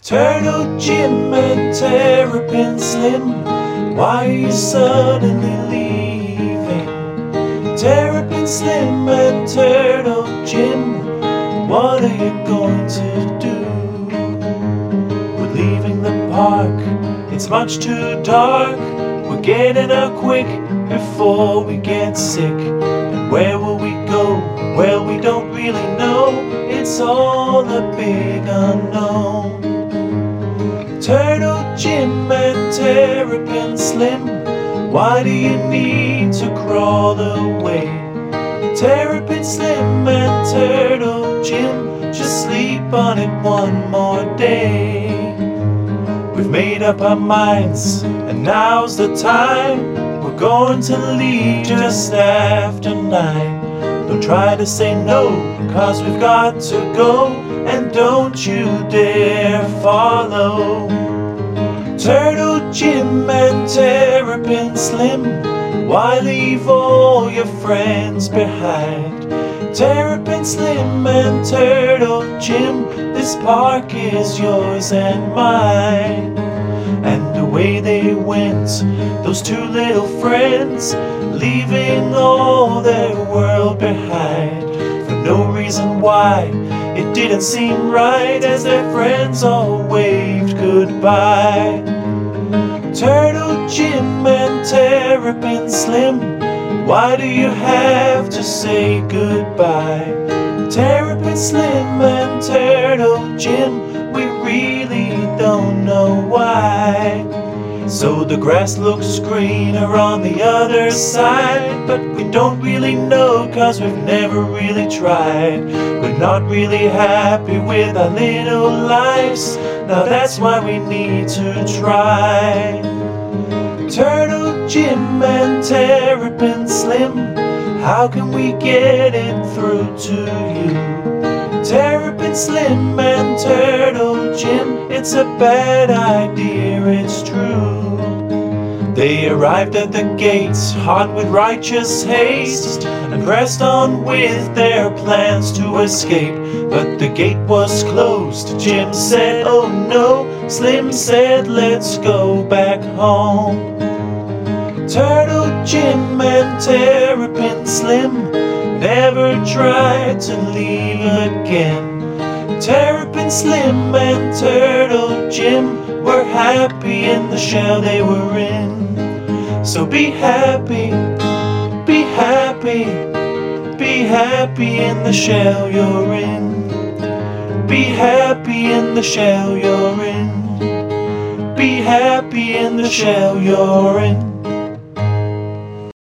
Turtle Jim and Terrapin Slim, why are you suddenly leaving? Terrapin Slim and Turtle Jim, what are you going to do? We're leaving the park, it's much too dark. We're getting out quick before we get sick. And where will we go? Well, we don't really know. It's all a big unknown. Turtle Jim and Terrapin Slim, why do you need to crawl away? Terrapin Slim and Turtle Jim, just sleep on it one more day. We've made up our minds, and now's the time. We're going to leave just after 9. Don't try to say no, cause we've got to go. And don't you dare follow. Turtle Jim and Terrapin Slim, why leave all your friends behind? Terrapin Slim and Turtle Jim, this park is yours and mine. And away they went, those two little friends, leaving all their world behind. For no reason why, it didn't seem right, as their friends all waved goodbye. Turtle Jim and Terrapin Slim, why do you have to say goodbye? Terrapin Slim and Turtle Jim, we really don't know why. So the grass looks greener on the other side, but we don't really know, cause we've never really tried. We're not really happy with our little lives, now that's why we need to try. Turtle Jim and Terrapin Slim, how can we get it through to you? Terrapin Slim and Turtle Jim, it's a bad idea, it's true. They arrived at the gates, hot with righteous haste, and pressed on with their plans to escape. But the gate was closed. Jim said, oh no. Slim said, let's go back home. Turtle Jim and Terrapin Slim never tried to leave again. Terrapin Slim and Turtle Jim were happy in the shell they were in. So be happy, be happy, be happy in the shell you're in. Be happy in the shell you're in. Be happy in the shell you're in.